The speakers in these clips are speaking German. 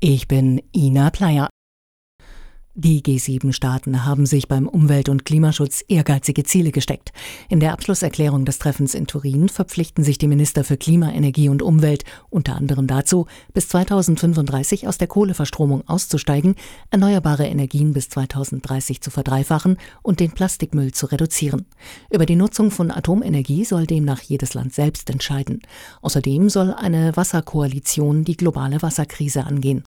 Ich bin Ina Pleyer. Die G7-Staaten haben sich beim Umwelt- und Klimaschutz ehrgeizige Ziele gesteckt. In der Abschlusserklärung des Treffens in Turin verpflichten sich die Minister für Klima, Energie und Umwelt unter anderem dazu, bis 2035 aus der Kohleverstromung auszusteigen, erneuerbare Energien bis 2030 zu verdreifachen und den Plastikmüll zu reduzieren. Über die Nutzung von Atomenergie soll demnach jedes Land selbst entscheiden. Außerdem soll eine Wasserkoalition die globale Wasserkrise angehen.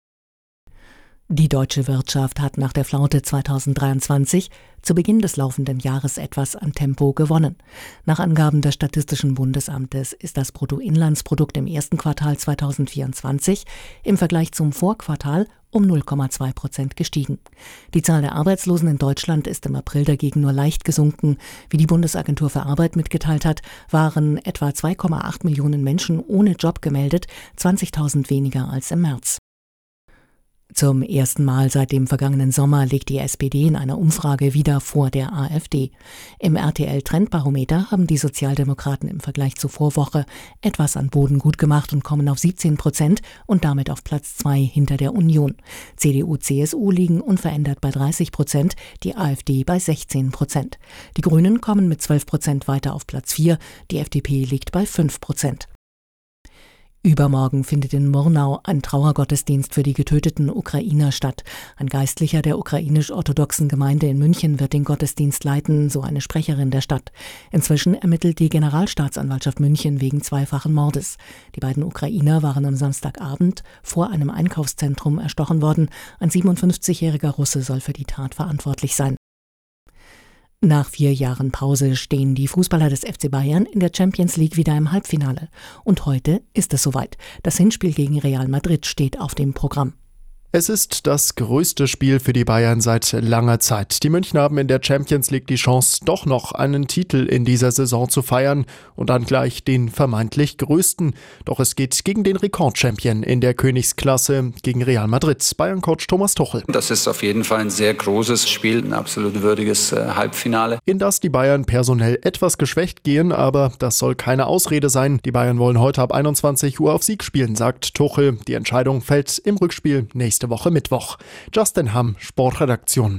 Die deutsche Wirtschaft hat nach der Flaute 2023 zu Beginn des laufenden Jahres etwas an Tempo gewonnen. Nach Angaben des Statistischen Bundesamtes ist das Bruttoinlandsprodukt im ersten Quartal 2024 im Vergleich zum Vorquartal um 0,2% gestiegen. Die Zahl der Arbeitslosen in Deutschland ist im April dagegen nur leicht gesunken. Wie die Bundesagentur für Arbeit mitgeteilt hat, waren etwa 2,8 Millionen Menschen ohne Job gemeldet, 20.000 weniger als im März. Zum ersten Mal seit dem vergangenen Sommer liegt die SPD in einer Umfrage wieder vor der AfD. Im RTL-Trendbarometer haben die Sozialdemokraten im Vergleich zur Vorwoche etwas an Boden gut gemacht und kommen auf 17% und damit auf Platz 2 hinter der Union. CDU, CSU liegen unverändert bei 30%, die AfD bei 16%. Die Grünen kommen mit 12% weiter auf Platz 4, die FDP liegt bei 5%. Übermorgen findet in Murnau ein Trauergottesdienst für die getöteten Ukrainer statt. Ein Geistlicher der ukrainisch-orthodoxen Gemeinde in München wird den Gottesdienst leiten, so eine Sprecherin der Stadt. Inzwischen ermittelt die Generalstaatsanwaltschaft München wegen zweifachen Mordes. Die beiden Ukrainer waren am Samstagabend vor einem Einkaufszentrum erstochen worden. Ein 57-jähriger Russe soll für die Tat verantwortlich sein. Nach 4 Jahren Pause stehen die Fußballer des FC Bayern in der Champions League wieder im Halbfinale. Und heute ist es soweit. Das Hinspiel gegen Real Madrid steht auf dem Programm. Es ist das größte Spiel für die Bayern seit langer Zeit. Die Münchner haben in der Champions League die Chance, doch noch einen Titel in dieser Saison zu feiern und dann gleich den vermeintlich größten. Doch es geht gegen den Rekordchampion in der Königsklasse, gegen Real Madrid. Bayern-Coach Thomas Tuchel. Das ist auf jeden Fall ein sehr großes Spiel, ein absolut würdiges Halbfinale. In das die Bayern personell etwas geschwächt gehen, aber das soll keine Ausrede sein. Die Bayern wollen heute ab 21 Uhr auf Sieg spielen, sagt Tuchel. Die Entscheidung fällt im Rückspiel nächste Woche Mittwoch. Justin Hamm, Sportredaktion.